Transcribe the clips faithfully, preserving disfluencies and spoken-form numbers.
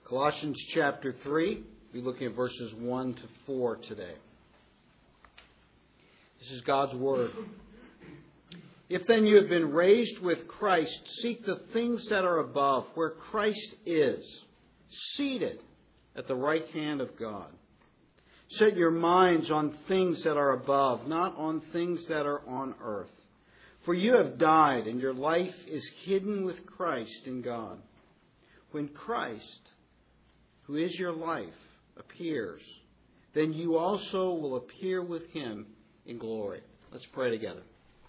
Colossians chapter three, we'll be looking at verses one to four today. This is God's Word. If then you have been raised with Christ, seek the things that are above, where Christ is, seated at the right hand of God. Set your minds on things that are above, not on things that are on earth. For you have died, and your life is hidden with Christ in God. When Christ, who is your life, appears, then you also will appear with Him in glory. Let's pray together.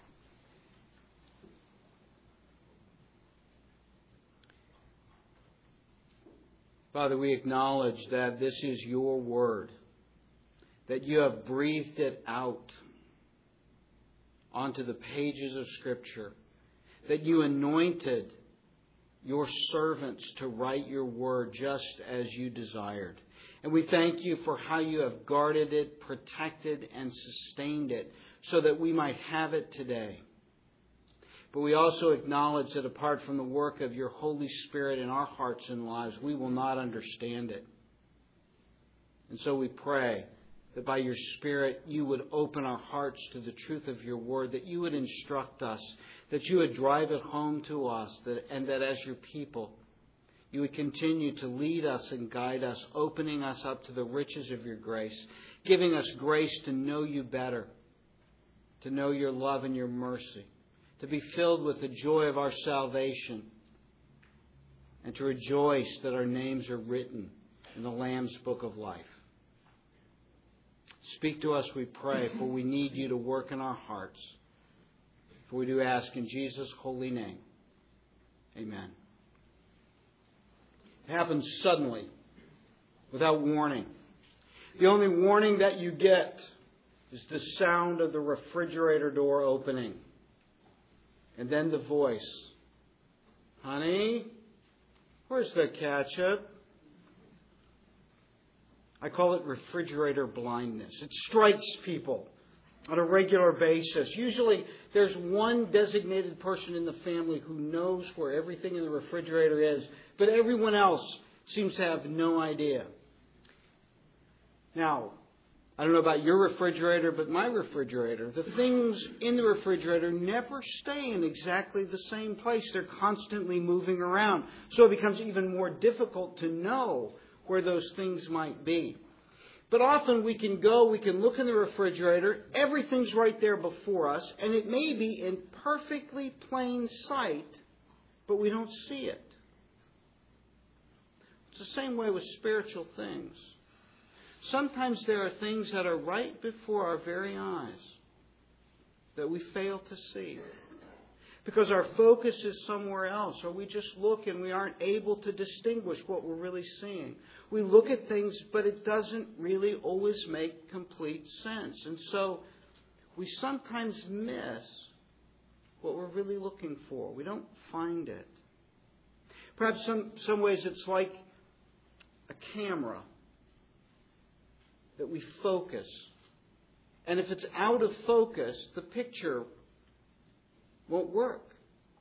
Father, we acknowledge that this is your word, that you have breathed it out onto the pages of Scripture, that you anointed your servants to write your word just as you desired. And we thank you for how you have guarded it, protected, and sustained it so that we might have it today. But we also acknowledge that apart from the work of your Holy Spirit in our hearts and lives, we will not understand it. And so we pray that by your Spirit you would open our hearts to the truth of your word, that you would instruct us, that you would drive it home to us, that, and that as your people, you would continue to lead us and guide us, opening us up to the riches of your grace, giving us grace to know you better, to know your love and your mercy, to be filled with the joy of our salvation, and to rejoice that our names are written in the Lamb's book of life. Speak to us, we pray, for we need you to work in our hearts. For we do ask in Jesus' holy name. Amen. It happens suddenly, without warning. The only warning that you get is the sound of the refrigerator door opening. And then the voice. Honey, where's the ketchup? I call it refrigerator blindness. It strikes people on a regular basis. Usually there's one designated person in the family who knows where everything in the refrigerator is, but everyone else seems to have no idea. Now, I don't know about your refrigerator, but my refrigerator, the things in the refrigerator never stay in exactly the same place. They're constantly moving around. So it becomes even more difficult to know where those things might be. But often we can go, we can look in the refrigerator, everything's right there before us, and it may be in perfectly plain sight, but we don't see it. It's the same way with spiritual things. Sometimes there are things that are right before our very eyes that we fail to see because our focus is somewhere else, or we just look and we aren't able to distinguish what we're really seeing. We look at things, but it doesn't really always make complete sense. And so we sometimes miss what we're really looking for. We don't find it. Perhaps some, some ways it's like a camera that we focus. And if it's out of focus, the picture won't work.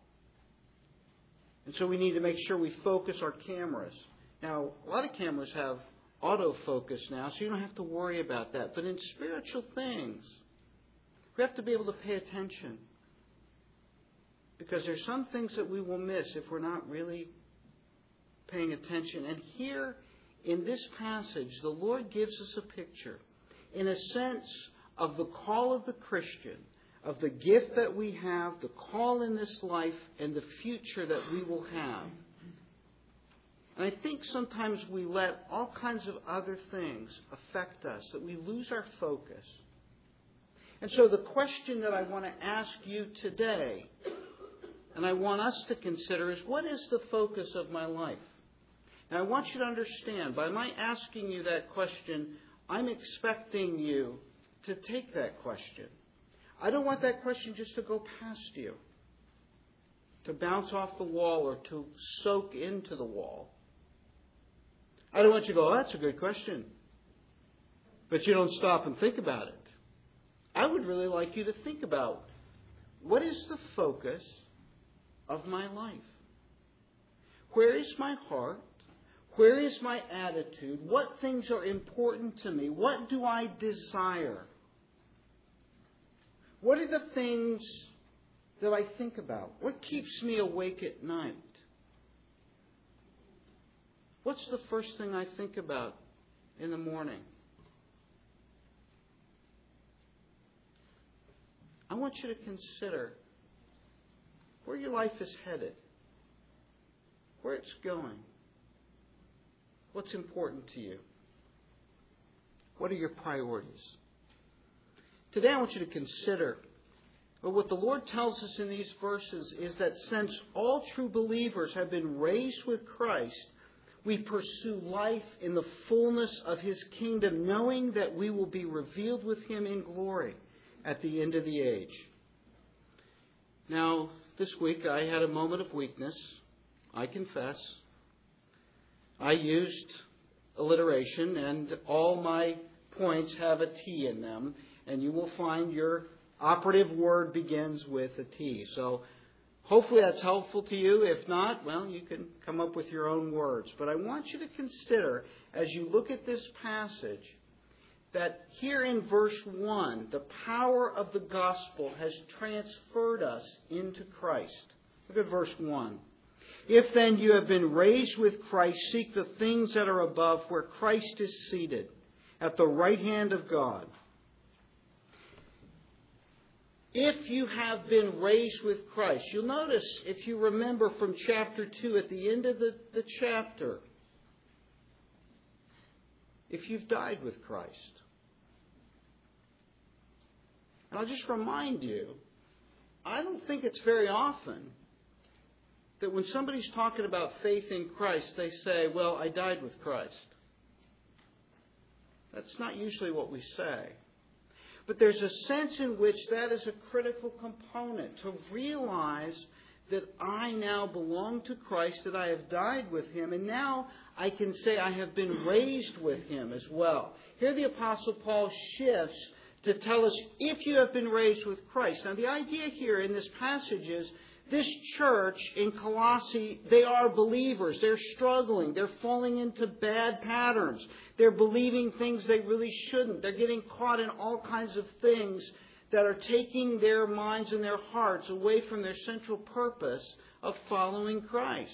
And so we need to make sure we focus our cameras. Now, a lot of cameras have autofocus now, so you don't have to worry about that. But in spiritual things, we have to be able to pay attention. Because there's some things that we will miss if we're not really paying attention. And here in this passage, the Lord gives us a picture, in a sense, of the call of the Christian, of the gift that we have, the call in this life, and the future that we will have. And I think sometimes we let all kinds of other things affect us, that we lose our focus. And so the question that I want to ask you today, and I want us to consider, is what is the focus of my life? Now, I want you to understand, by my asking you that question, I'm expecting you to take that question. I don't want that question just to go past you, to bounce off the wall or to soak into the wall. I don't want you to go, oh, that's a good question, but you don't stop and think about it. I would really like you to think about, what is the focus of my life? Where is my heart? Where is my attitude? What things are important to me? What do I desire? What are the things that I think about? What keeps me awake at night? What's the first thing I think about in the morning? I want you to consider where your life is headed, where it's going, what's important to you, what are your priorities. Today I want you to consider, well, what the Lord tells us in these verses is that since all true believers have been raised with Christ, we pursue life in the fullness of His kingdom, knowing that we will be revealed with Him in glory at the end of the age. Now, this week I had a moment of weakness, I confess. I used alliteration, and all my points have a T in them, and you will find your operative word begins with a T. So hopefully that's helpful to you. If not, well, you can come up with your own words. But I want you to consider, as you look at this passage, that here in verse one, the power of the gospel has transferred us into Christ. Look at verse one. If then you have been raised with Christ, seek the things that are above, where Christ is seated at the right hand of God. If you have been raised with Christ, you'll notice, if you remember from chapter two, at the end of the, the chapter, if you've died with Christ. And I'll just remind you, I don't think it's very often that when somebody's talking about faith in Christ, they say, well, I died with Christ. That's not usually what we say. But there's a sense in which that is a critical component, to realize that I now belong to Christ, that I have died with Him, and now I can say I have been raised with Him as well. Here the Apostle Paul shifts to tell us, if you have been raised with Christ. Now the idea here in this passage is, this church in Colossae, they are believers. They're struggling. They're falling into bad patterns. They're believing things they really shouldn't. They're getting caught in all kinds of things that are taking their minds and their hearts away from their central purpose of following Christ.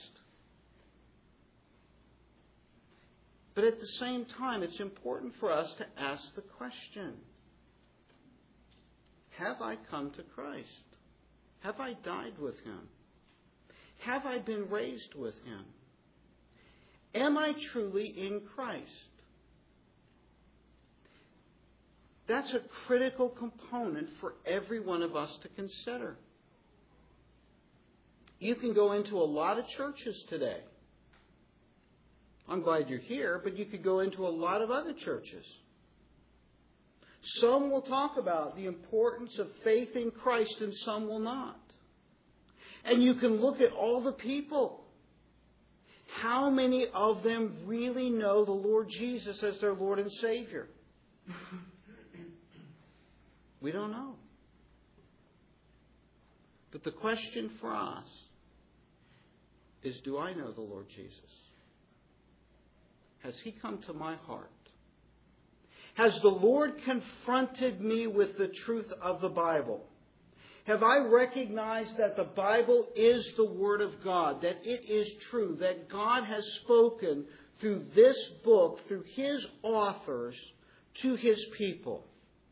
But at the same time, it's important for us to ask the question, have I come to Christ? Have I died with Him? Have I been raised with Him? Am I truly in Christ? That's a critical component for every one of us to consider. You can go into a lot of churches today. I'm glad you're here, but you could go into a lot of other churches. Some will talk about the importance of faith in Christ and some will not. And you can look at all the people. How many of them really know the Lord Jesus as their Lord and Savior? We don't know. But the question for us is, do I know the Lord Jesus? Has He come to my heart? Has the Lord confronted me with the truth of the Bible? Have I recognized that the Bible is the Word of God, that it is true, that God has spoken through this book, through His authors, to His people?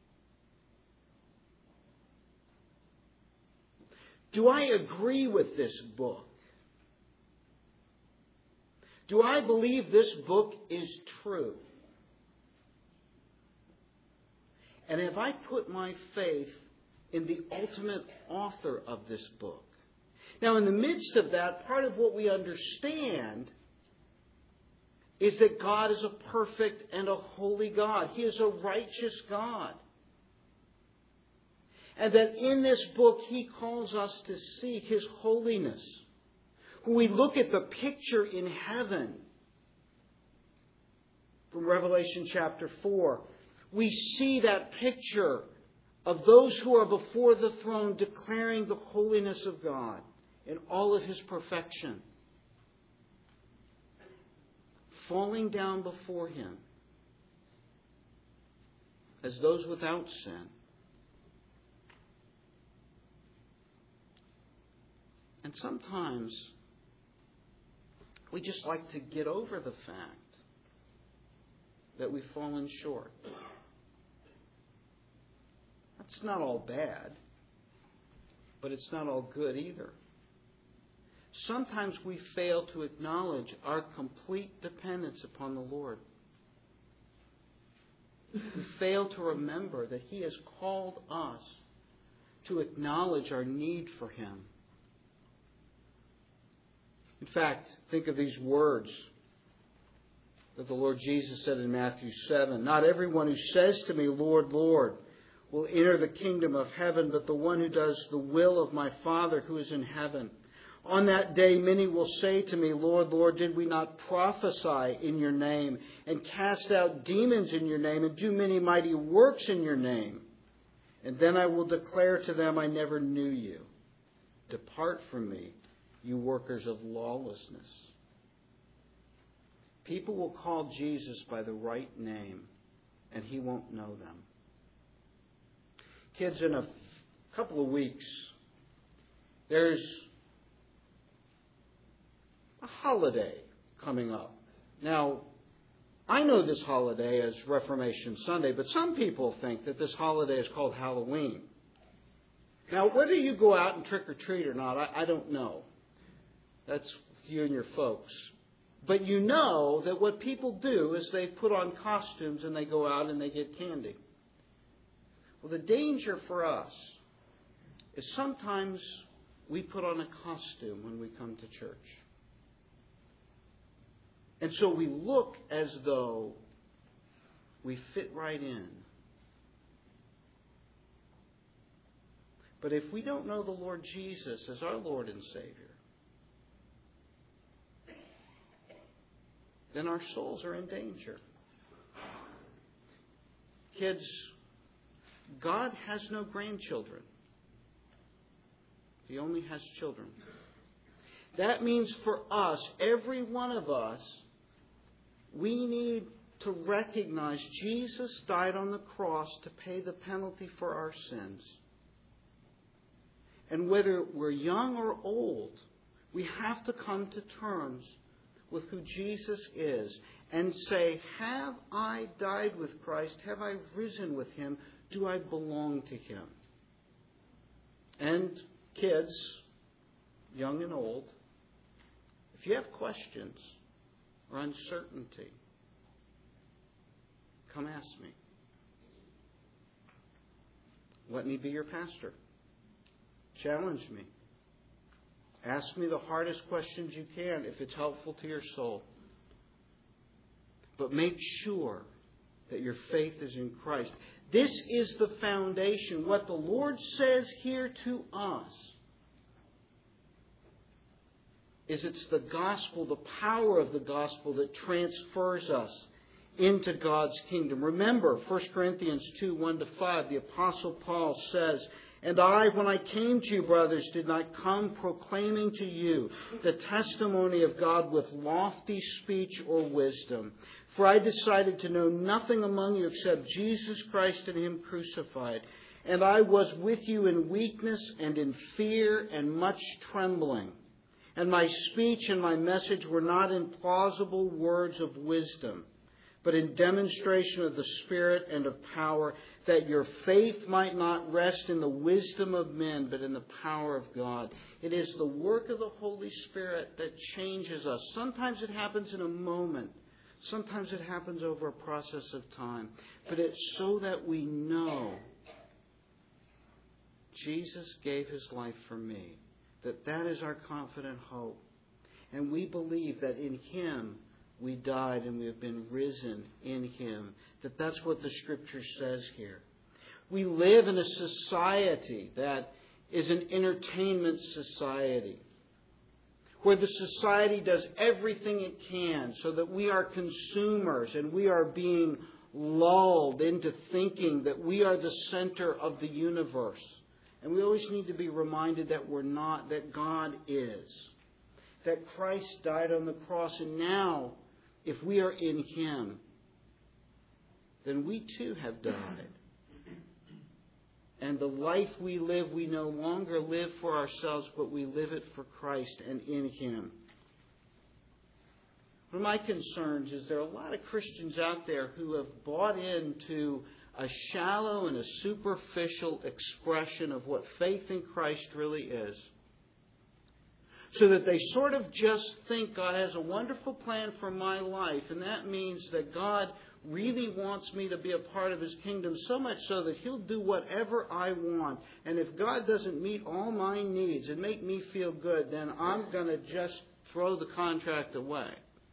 Do I agree with this book? Do I believe this book is true? And have I put my faith in the ultimate author of this book? Now, in the midst of that, part of what we understand is that God is a perfect and a holy God. He is a righteous God. And that in this book, He calls us to seek His holiness. When we look at the picture in heaven from Revelation chapter four, we see that picture of those who are before the throne declaring the holiness of God in all of His perfection. falling down before Him as those without sin. And sometimes we just like to get over the fact that we've fallen short. That's not all bad, but it's not all good either. Sometimes we fail to acknowledge our complete dependence upon the Lord. We fail to remember that He has called us to acknowledge our need for Him. In fact, think of these words that the Lord Jesus said in Matthew seven. Not everyone who says to me, Lord, Lord, will enter the kingdom of heaven, but the one who does the will of my Father who is in heaven. On that day, many will say to me, Lord, Lord, did we not prophesy in your name and cast out demons in your name and do many mighty works in your name? And then I will declare to them, I never knew you. Depart from me, you workers of lawlessness. People will call Jesus by the right name, and He won't know them. Kids, in a couple of weeks, there's a holiday coming up. Now, I know this holiday as Reformation Sunday, but some people think that this holiday is called Halloween. Now, whether you go out and trick or treat or not, I, I don't know. That's you and your folks. But you know that what people do is they put on costumes and they go out and they get candy. Well, the danger for us is sometimes we put on a costume when we come to church. And so we look as though we fit right in. But if we don't know the Lord Jesus as our Lord and Savior, then our souls are in danger. Kids, God has no grandchildren. He only has children. That means for us, every one of us, we need to recognize Jesus died on the cross to pay the penalty for our sins. And whether we're young or old, we have to come to terms with who Jesus is and say, have I died with Christ? Have I risen with Him? Do I belong to Him? And kids, young and old, if you have questions or uncertainty, come ask me. Let me be your pastor. Challenge me. Ask me the hardest questions you can if it's helpful to your soul. But make sure that your faith is in Christ. This is the foundation. What the Lord says here to us is it's the gospel, the power of the gospel that transfers us into God's kingdom. Remember, First Corinthians two, one to five, the Apostle Paul says, and I, when I came to you, brothers, did not come proclaiming to you the testimony of God with lofty speech or wisdom. For I decided to know nothing among you except Jesus Christ and Him crucified. And I was with you in weakness and in fear and much trembling. And my speech and my message were not in plausible words of wisdom, but in demonstration of the Spirit and of power, that your faith might not rest in the wisdom of men, but in the power of God. It is the work of the Holy Spirit that changes us. Sometimes it happens in a moment. Sometimes it happens over a process of time. But it's so that we know Jesus gave His life for me. That that is our confident hope. And we believe that in Him we died and we have been risen in Him. That that's what the Scripture says here. We live in a society that is an entertainment society, where the society does everything it can so that we are consumers and we are being lulled into thinking that we are the center of the universe. And we always need to be reminded that we're not, that God is. That Christ died on the cross, and now if we are in Him, then we too have died. And the life we live, we no longer live for ourselves, but we live it for Christ and in Him. One of my concerns is there are a lot of Christians out there who have bought into a shallow and a superficial expression of what faith in Christ really is. So that they sort of just think God has a wonderful plan for my life, and that means that God really wants me to be a part of His kingdom, so much so that He'll do whatever I want. And if God doesn't meet all my needs and make me feel good, then I'm going to just throw the contract away.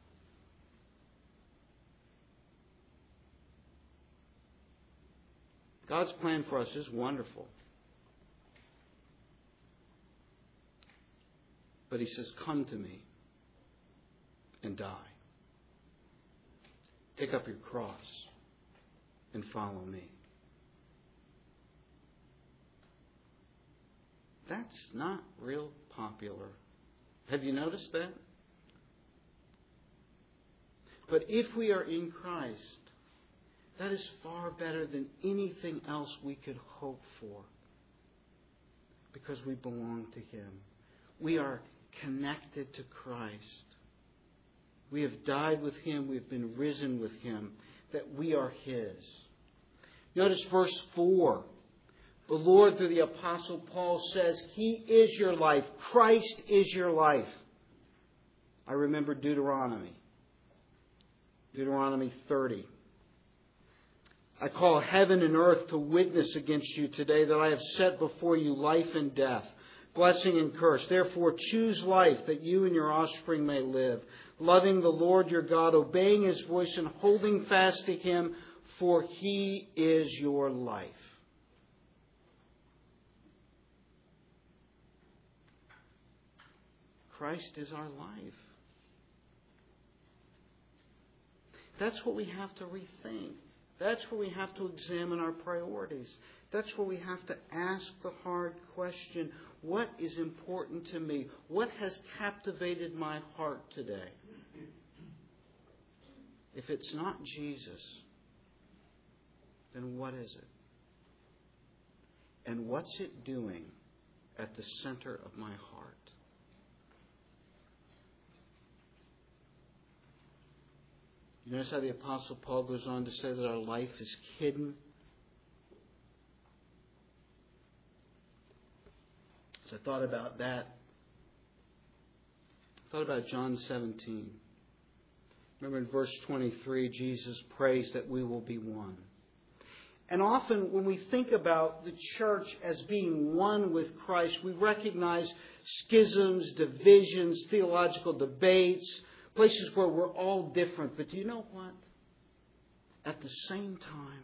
God's plan for us is wonderful. But He says, come to me and die. Take up your cross and follow me. That's not real popular. Have you noticed that? But if we are in Christ, that is far better than anything else we could hope for. Because we belong to Him. We are connected to Christ. We have died with Him. We have been risen with Him. That we are His. Notice verse four. The Lord, through the Apostle Paul, says, He is your life. Christ is your life. I remember Deuteronomy. Deuteronomy thirty. I call heaven and earth to witness against you today that I have set before you life and death, blessing and curse. Therefore choose life that you and your offspring may live, loving the Lord your God, obeying His voice and holding fast to Him, for He is your life. Christ is our life. That's what we have to rethink. That's where we have to examine our priorities. That's where we have to ask the hard question, what is important to me? What has captivated my heart today? If it's not Jesus, then what is it? And what's it doing at the center of my heart? You notice how the Apostle Paul goes on to say that our life is hidden? As I thought about that, I thought about John seventeen. Remember in verse twenty-three, Jesus prays that we will be one. And often when we think about the church as being one with Christ, we recognize schisms, divisions, theological debates, places where we're all different. But do you know what? At the same time,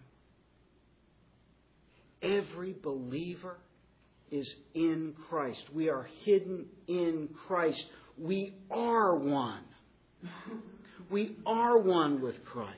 every believer is in Christ. We are hidden in Christ. We are one. We are one with Christ.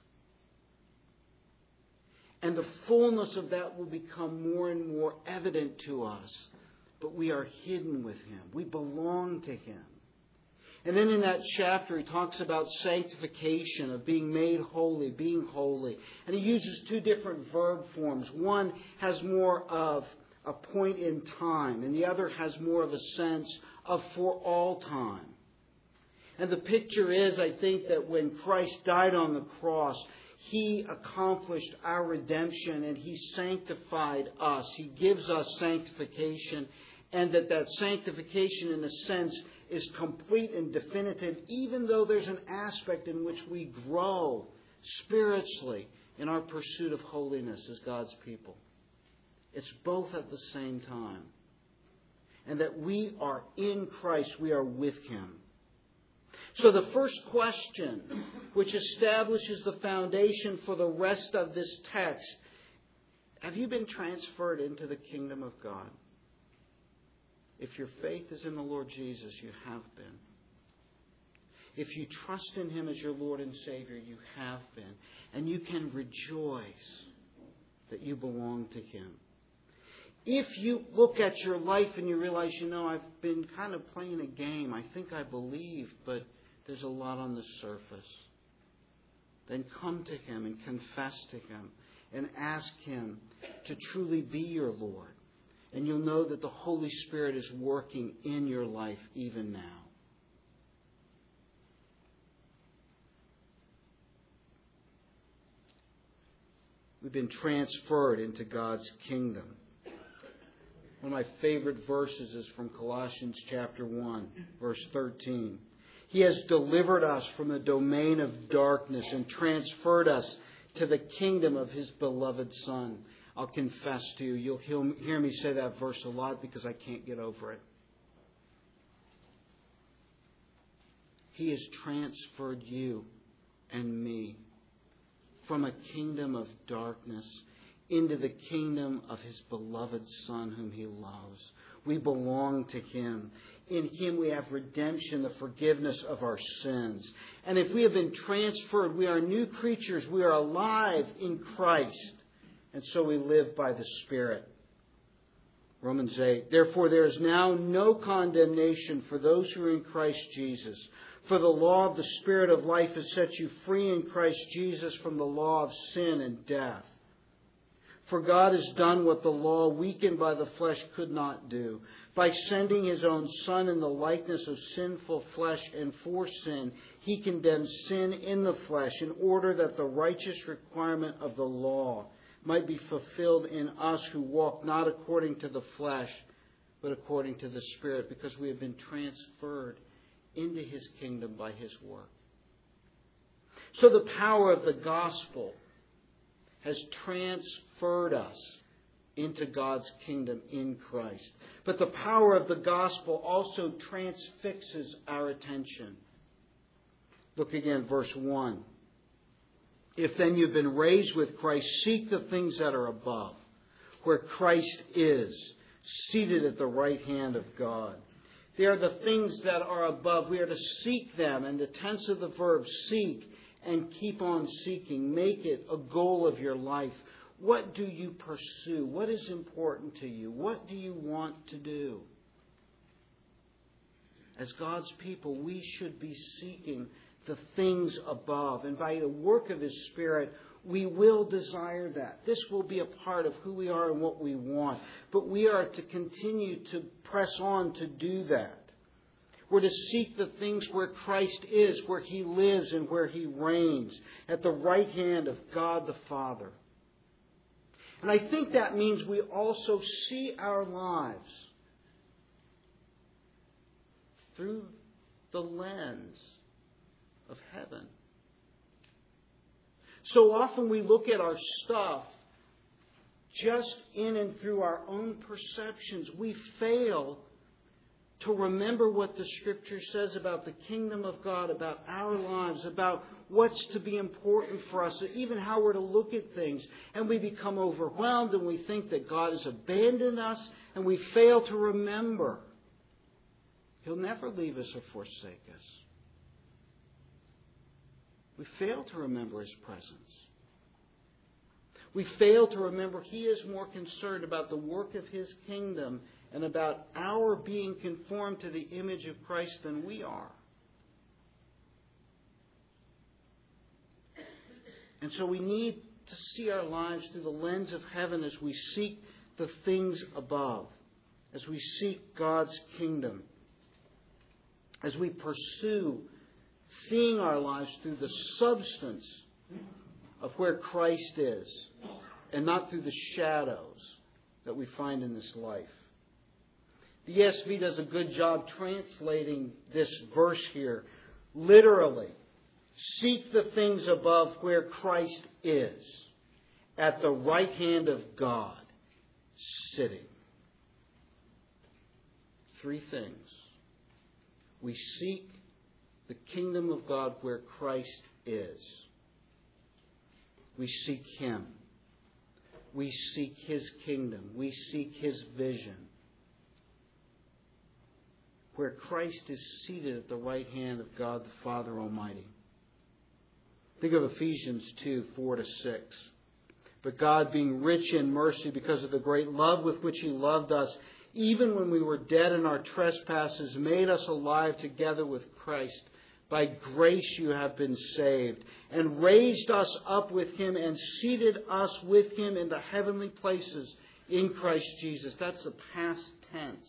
And the fullness of that will become more and more evident to us. But we are hidden with Him. We belong to Him. And then in that chapter, he talks about sanctification, of being made holy, being holy. And he uses two different verb forms. One has more of a point in time, and the other has more of a sense of for all time. And the picture is, I think, that when Christ died on the cross, He accomplished our redemption and He sanctified us. He gives us sanctification. And that that sanctification, in a sense, is complete and definitive, even though there's an aspect in which we grow spiritually in our pursuit of holiness as God's people. It's both at the same time. And that we are in Christ, we are with Him. So the first question, which establishes the foundation for the rest of this text, have you been transferred into the kingdom of God? If your faith is in the Lord Jesus, you have been. If you trust in Him as your Lord and Savior, you have been. And you can rejoice that you belong to Him. If you look at your life and you realize, you know, I've been kind of playing a game. I think I believe, but there's a lot on the surface. then come to Him and confess to Him and ask Him to truly be your Lord. And you'll know that the Holy Spirit is working in your life even now. We've been transferred into God's kingdom. One of my favorite verses is from Colossians chapter one, verse thirteen. He has delivered us from the domain of darkness and transferred us to the kingdom of His beloved Son. I'll confess to you, you'll hear me say that verse a lot because I can't get over it. He has transferred you and me from a kingdom of darkness into the kingdom of His beloved Son whom He loves. We belong to Him. In Him we have redemption, the forgiveness of our sins. And if we have been transferred, we are new creatures. We are alive in Christ. And so we live by the Spirit. Romans eight. Therefore there is now no condemnation for those who are in Christ Jesus. For the law of the Spirit of life has set you free in Christ Jesus from the law of sin and death. For God has done what the law, weakened by the flesh, could not do. By sending His own Son in the likeness of sinful flesh and for sin, He condemned sin in the flesh in order that the righteous requirement of the law might be fulfilled in us who walk not according to the flesh, but according to the Spirit, because we have been transferred into His kingdom by His work. So the power of the gospel has transferred us into God's kingdom in Christ. But the power of the gospel also transfixes our attention. Look again, verse one. If then you've been raised with Christ, seek the things that are above, where Christ is, seated at the right hand of God. They are the things that are above. We are to seek them. And the tense of the verb, seek, and keep on seeking. Make it a goal of your life. What do you pursue? What is important to you? What do you want to do? As God's people, we should be seeking the things above. And by the work of His Spirit, we will desire that. This will be a part of who we are and what we want. But we are to continue to press on to do that. We're to seek the things where Christ is, where He lives and where He reigns, at the right hand of God the Father. And I think that means we also see our lives through the lens of heaven. So often we look at our stuff just in and through our own perceptions. We fail to remember what the Scripture says about the kingdom of God, about our lives, about what's to be important for us, even how we're to look at things. And we become overwhelmed and we think that God has abandoned us, and we fail to remember He'll never leave us or forsake us. We fail to remember His presence. We fail to remember He is more concerned about the work of His kingdom and about our being conformed to the image of Christ than we are. And so we need to see our lives through the lens of heaven as we seek the things above, as we seek God's kingdom, as we pursue seeing our lives through the substance of where Christ is and not through the shadows that we find in this life. The E S V does a good job translating this verse here. Literally, seek the things above where Christ is, at the right hand of God, sitting. Three things. We seek the kingdom of God where Christ is. We seek Him. We seek His kingdom. We seek His vision. Where Christ is seated at the right hand of God the Father Almighty. Think of Ephesians two, four to six. But God, being rich in mercy because of the great love with which He loved us, even when we were dead in our trespasses, made us alive together with Christ. By grace you have been saved, and raised us up with Him and seated us with Him in the heavenly places in Christ Jesus. That's the past tense.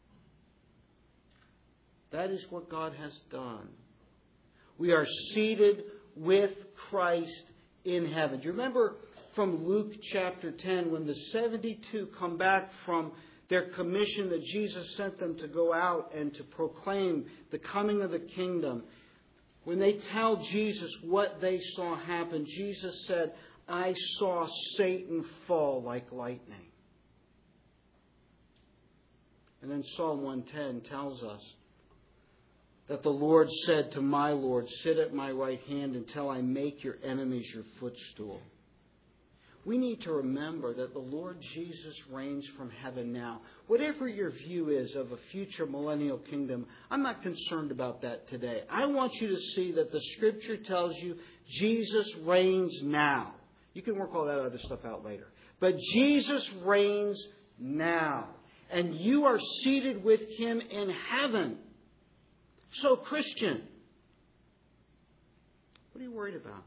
That is what God has done. We are seated with Christ in heaven. Do you remember from Luke chapter ten when the seventy-two come back from their commission that Jesus sent them to go out and to proclaim the coming of the kingdom? When they tell Jesus what they saw happen, Jesus said, I saw Satan fall like lightning. And then Psalm one ten tells us that the Lord said to my Lord, sit at my right hand until I make your enemies your footstool. We need to remember that the Lord Jesus reigns from heaven now. Whatever your view is of a future millennial kingdom, I'm not concerned about that today. I want you to see that the Scripture tells you Jesus reigns now. You can work all that other stuff out later. But Jesus reigns now. And you are seated with Him in heaven. So, Christian, what are you worried about?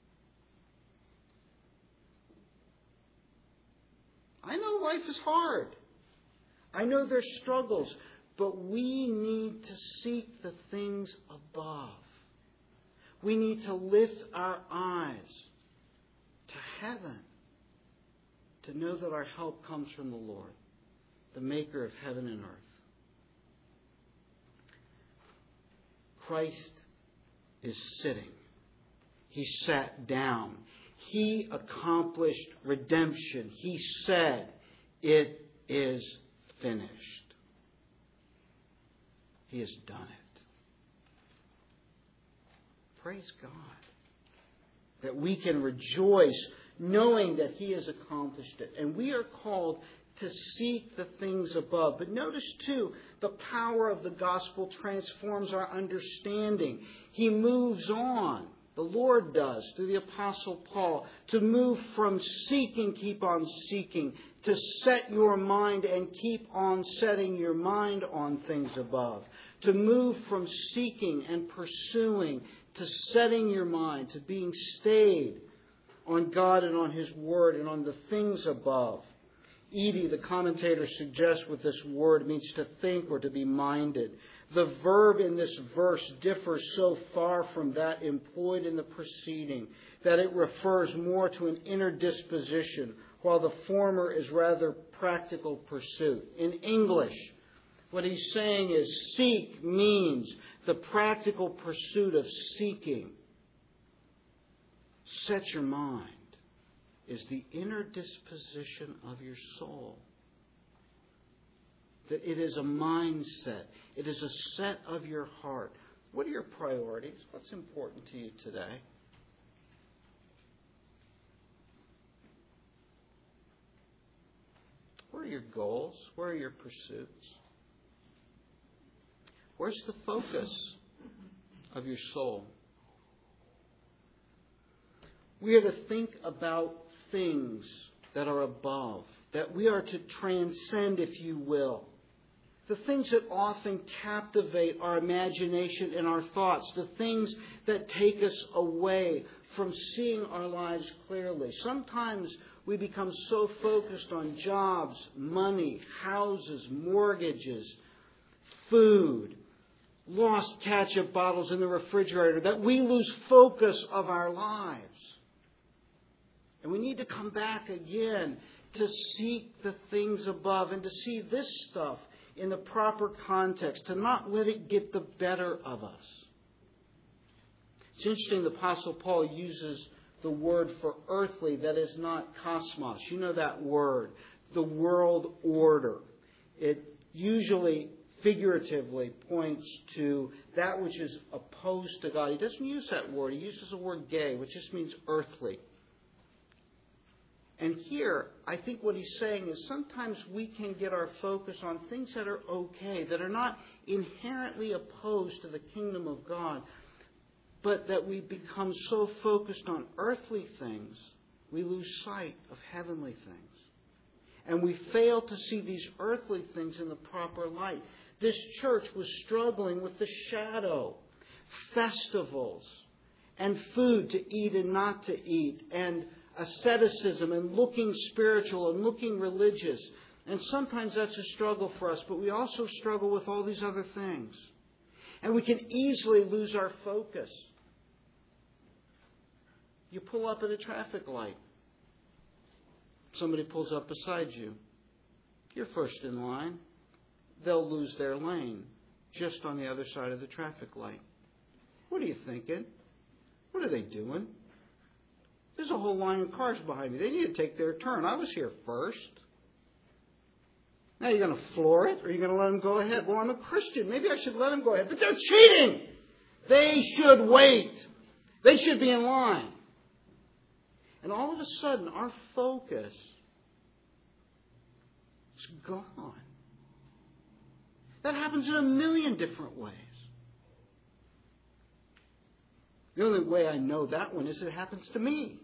I know life is hard. I know there's struggles. But we need to seek the things above. We need to lift our eyes to heaven to know that our help comes from the Lord, the maker of heaven and earth. Christ is sitting. He sat down. He accomplished redemption. He said, it is finished. He has done it. Praise God that we can rejoice knowing that He has accomplished it. And we are called to seek the things above. But notice, too, the power of the gospel transforms our understanding. He moves on. The Lord does, through the Apostle Paul, to move from seeking, keep on seeking, to set your mind and keep on setting your mind on things above. To move from seeking and pursuing to setting your mind, to being stayed on God and on His Word and on the things above. Edie, the commentator, suggests what this word means to think or to be minded. The verb in this verse differs so far from that employed in the preceding that it refers more to an inner disposition, while the former is rather practical pursuit. In English, what he's saying is seek means the practical pursuit of seeking. Set your mind is the inner disposition of your soul. That it is a mindset. It is a set of your heart. What are your priorities? What's important to you today? Where are your goals? Where are your pursuits? Where's the focus of your soul? We are to think about things that are above, that we are to transcend, if you will. The things that often captivate our imagination and our thoughts, the things that take us away from seeing our lives clearly. Sometimes we become so focused on jobs, money, houses, mortgages, food, lost ketchup bottles in the refrigerator, that we lose focus of our lives. And we need to come back again to seek the things above and to see this stuff in the proper context, to not let it get the better of us. It's interesting, the Apostle Paul uses the word for earthly that is not cosmos. You know that word, the world order. It usually, figuratively, points to that which is opposed to God. He doesn't use that word. He uses the word gay, which just means earthly. And here, I think what he's saying is sometimes we can get our focus on things that are okay, that are not inherently opposed to the kingdom of God, but that we become so focused on earthly things, we lose sight of heavenly things. And we fail to see these earthly things in the proper light. This church was struggling with the shadow. festivals and food to eat and not to eat, and asceticism and looking spiritual and looking religious. And sometimes that's a struggle for us, but we also struggle with all these other things. And we can easily lose our focus. You pull up at a traffic light. Somebody pulls up beside you. You're first in line. They'll lose their lane just on the other side of the traffic light. What are you thinking? What are they doing? There's a whole line of cars behind me. They need to take their turn. I was here first. Now you're going to floor it, or you're going to let them go ahead? Well, I'm a Christian. Maybe I should let them go ahead. But they're cheating. They should wait. They should be in line. And all of a sudden, our focus is gone. That happens in a million different ways. The only way I know that one is it happens to me.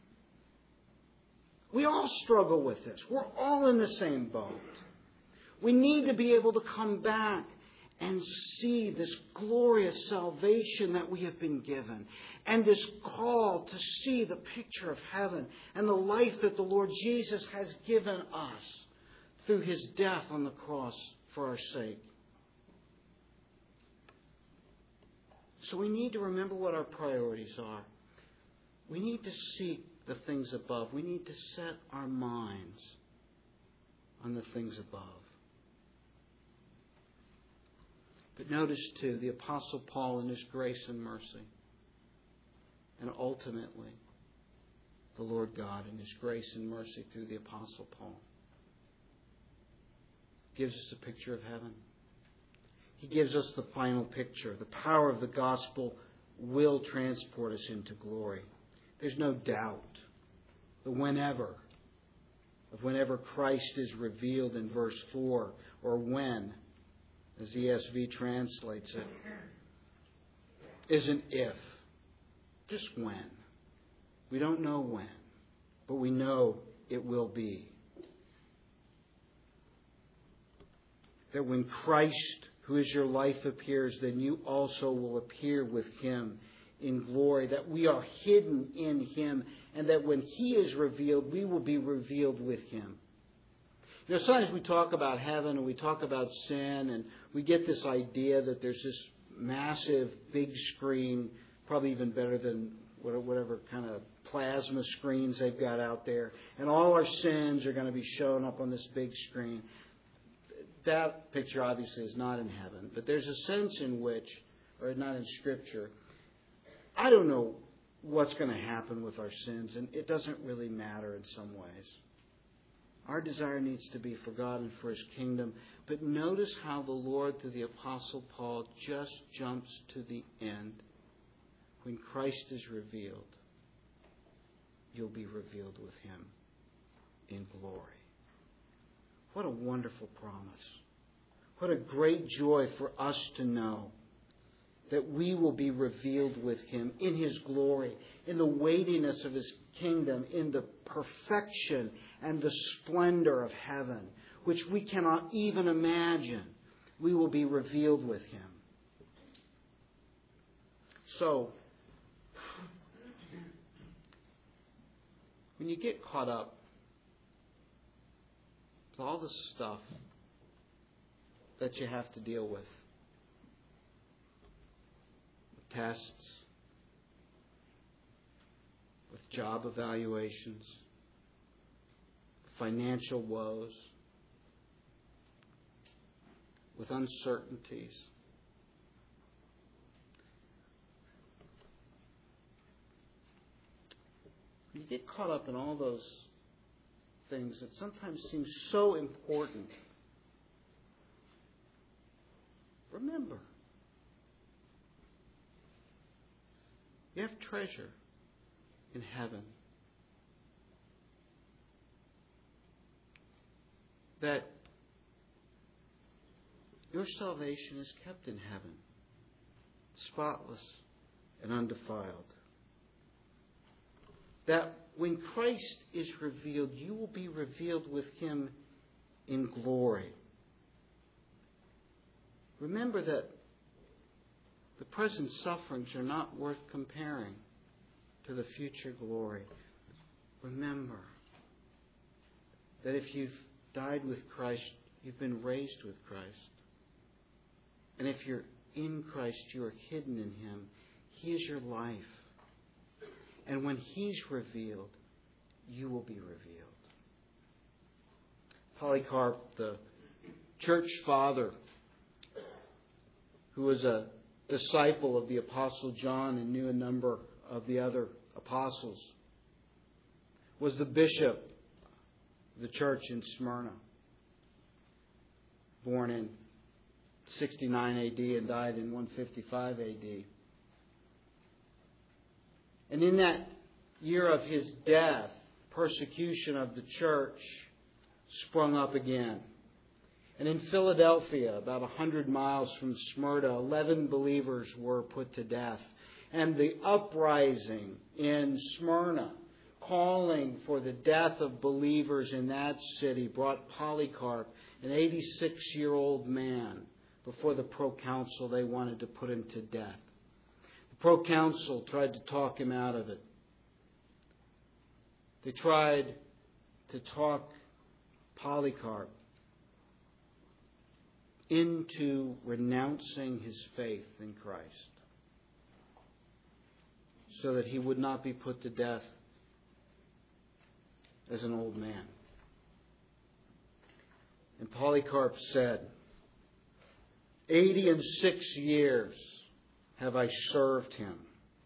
We all struggle with this. We're all in the same boat. We need to be able to come back and see this glorious salvation that we have been given, and this call to see the picture of heaven and the life that the Lord Jesus has given us through His death on the cross for our sake. So we need to remember what our priorities are. We need to seek the things above. We need to set our minds on the things above. But notice, too, the Apostle Paul in his grace and mercy. And ultimately, the Lord God in His grace and mercy through the Apostle Paul gives us a picture of heaven. He gives us the final picture. The power of the gospel will transport us into glory. There's no doubt. The whenever, of whenever Christ is revealed in verse four, or when, as the E S V translates it, isn't if, just when. We don't know when, but we know it will be. That when Christ, who is your life, appears, then you also will appear with Him in glory. That we are hidden in Him, and that when He is revealed, we will be revealed with Him. You know, sometimes we talk about heaven and we talk about sin, and we get this idea that there's this massive big screen, probably even better than whatever kind of plasma screens they've got out there, and all our sins are going to be shown up on this big screen. That picture obviously is not in heaven, but there's a sense in which, or not in Scripture, I don't know what's going to happen with our sins, and it doesn't really matter in some ways. Our desire needs to be for God and for His kingdom. But notice how the Lord, through the Apostle Paul, just jumps to the end. When Christ is revealed, you'll be revealed with Him in glory. What a wonderful promise. What a great joy for us to know that we will be revealed with Him in His glory, in the weightiness of His kingdom, in the perfection and the splendor of heaven, which we cannot even imagine. We will be revealed with Him. So, when you get caught up with all the stuff that you have to deal with, with tests, with job evaluations, financial woes, with uncertainties, you get caught up in all those things that sometimes seem so important. Remember, you have treasure in heaven. That your salvation is kept in heaven, spotless and undefiled. That when Christ is revealed, you will be revealed with Him in glory. Remember that the present sufferings are not worth comparing to the future glory. Remember that if you've died with Christ, you've been raised with Christ. And if you're in Christ, you are hidden in Him. He is your life. And when He's revealed, you will be revealed. Polycarp, the church father, who was a disciple of the Apostle John and knew a number of the other apostles, was the bishop of the church in Smyrna, born in sixty-nine A D and died in one fifty-five A D. And in that year of his death, persecution of the church sprung up again. And in Philadelphia, about a hundred miles from Smyrna, eleven believers were put to death. And the uprising in Smyrna, calling for the death of believers in that city, brought Polycarp, an eighty-six-year-old man, before the proconsul. They wanted to put him to death. The proconsul tried to talk him out of it. They tried to talk Polycarp into renouncing his faith in Christ so that he would not be put to death as an old man. And Polycarp said, Eighty and six years have I served him,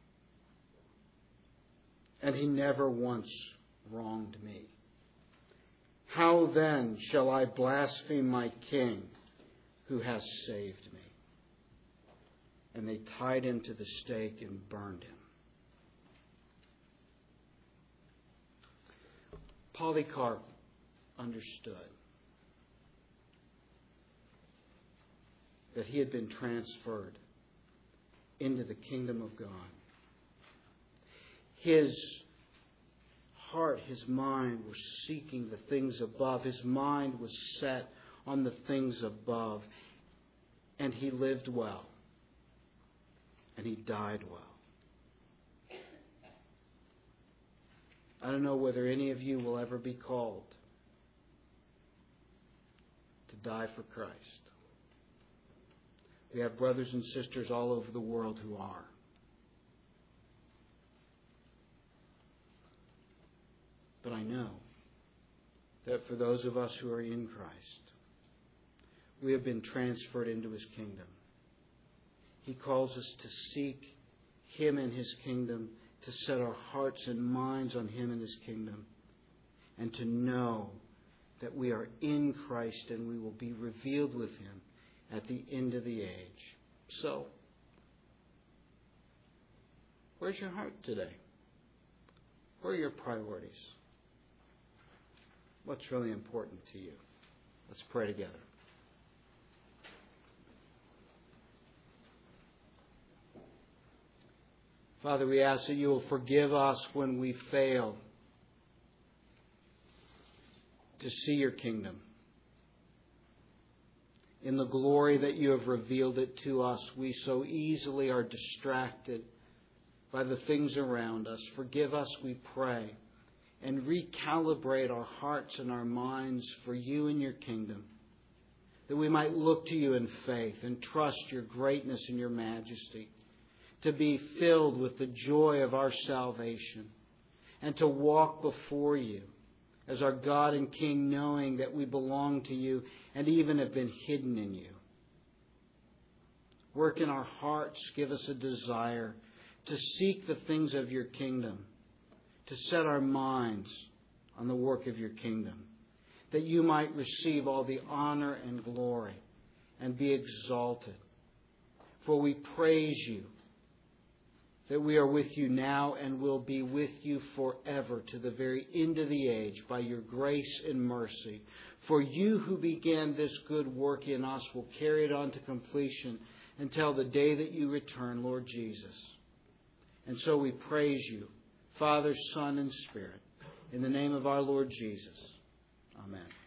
and he never once wronged me. How then shall I blaspheme my King who has saved me? And they tied him to the stake and burned him. Polycarp understood that he had been transferred into the kingdom of God. His heart, his mind were seeking the things above. His mind was set on the things above. And he lived well. And he died well. I don't know whether any of you will ever be called to die for Christ. We have brothers and sisters all over the world who are. But I know that for those of us who are in Christ, we have been transferred into His kingdom. He calls us to seek Him and His kingdom, to set our hearts and minds on Him and His kingdom, and to know that we are in Christ and we will be revealed with Him at the end of the age. So, where's your heart today? Where are your priorities? What's really important to you? Let's pray together. Father, we ask that you will forgive us when we fail to see your kingdom. In the glory that you have revealed it to us, we so easily are distracted by the things around us. Forgive us, we pray, and recalibrate our hearts and our minds for you and your kingdom, that we might look to you in faith and trust your greatness and your majesty, to be filled with the joy of our salvation, and to walk before you as our God and King, knowing that we belong to you and even have been hidden in you. Work in our hearts. Give us a desire to seek the things of your kingdom, to set our minds on the work of your kingdom, that you might receive all the honor and glory and be exalted. For we praise you that we are with you now and will be with you forever to the very end of the age by your grace and mercy. For you who began this good work in us will carry it on to completion until the day that you return, Lord Jesus. And so we praise you, Father, Son, and Spirit, in the name of our Lord Jesus. Amen.